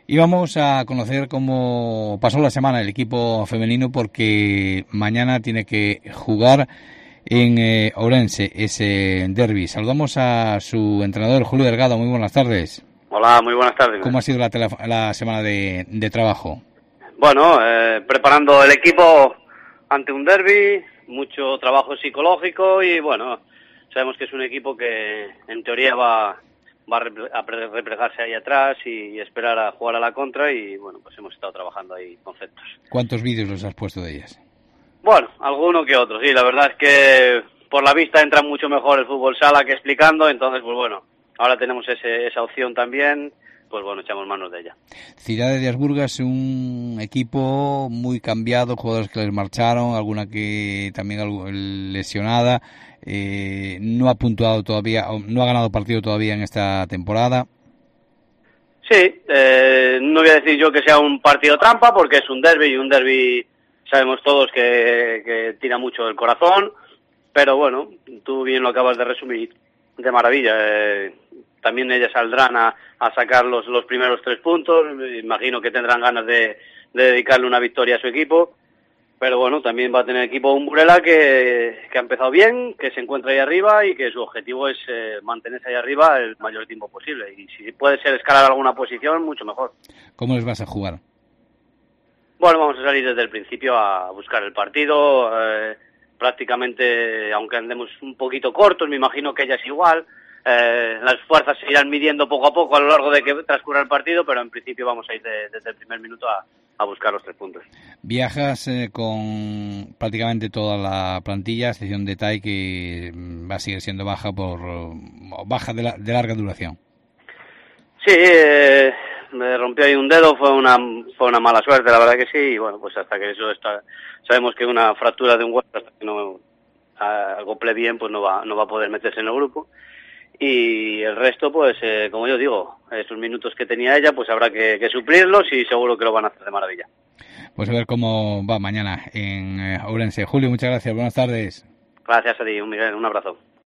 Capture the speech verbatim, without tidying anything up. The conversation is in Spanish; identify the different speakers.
Speaker 1: Y vamos a conocer cómo pasó la semana el equipo femenino, porque mañana tiene que jugar en eh, Ourense ese derbi. Saludamos a su entrenador, Julio Delgado. Muy buenas tardes.
Speaker 2: Hola, muy buenas tardes.
Speaker 1: ¿Cómo ha sido la, la semana de, de trabajo?
Speaker 2: Bueno, eh, preparando el equipo ante un derbi, mucho trabajo psicológico y bueno, sabemos que es un equipo que en teoría va... va a replegarse ahí atrás y esperar a jugar a la contra y bueno, pues hemos estado trabajando ahí conceptos.
Speaker 1: ¿Cuántos vídeos los has puesto de ellas?
Speaker 2: Bueno, alguno que otro, sí, la verdad es que por la vista entra mucho mejor el fútbol sala que explicando, entonces pues bueno, ahora tenemos ese, esa opción también, pues bueno, echamos manos de ella.
Speaker 1: Cidade de Asburgas, un equipo muy cambiado, jugadores que les marcharon, alguna que también lesionada. Eh, no ha puntuado todavía, no ha ganado partido todavía en esta temporada.
Speaker 2: Sí, eh, no voy a decir yo que sea un partido trampa porque es un derbi y un derbi sabemos todos que, que tira mucho del corazón, pero bueno, tú bien lo acabas de resumir de maravilla. Eh, también ellas saldrán a, a sacar los, los primeros tres puntos, imagino que tendrán ganas de, de dedicarle una victoria a su equipo. Pero bueno, también va a tener equipo un Burela que, que ha empezado bien, que se encuentra ahí arriba y que su objetivo es eh, mantenerse ahí arriba el mayor tiempo posible. Y si puede ser escalar alguna posición, mucho mejor.
Speaker 1: ¿Cómo les vas a jugar?
Speaker 2: Bueno, vamos a salir desde el principio a buscar el partido. Eh, prácticamente, aunque andemos un poquito cortos, me imagino que ella es igual. Eh, las fuerzas se irán midiendo poco a poco a lo largo de que transcurra el partido, pero en principio vamos a ir de, desde el primer minuto a, a buscar los tres puntos.
Speaker 1: Viajas eh, con prácticamente toda la plantilla, a excepción de Tai, que va a seguir siendo baja por baja de, la, de larga duración.
Speaker 2: Sí, eh, me rompió ahí un dedo, fue una fue una mala suerte, la verdad que sí, y bueno, pues hasta que eso está, sabemos que una fractura de un hueso hasta que no acople bien, pues no va no va a poder meterse en el grupo. Y el resto, pues, eh, como yo digo, esos minutos que tenía ella, pues habrá que, que suplirlos y seguro que lo van a hacer de maravilla.
Speaker 1: Pues a ver cómo va mañana en eh, Ourense. Julio, muchas gracias, buenas tardes.
Speaker 2: Gracias a ti, Miguel, un abrazo.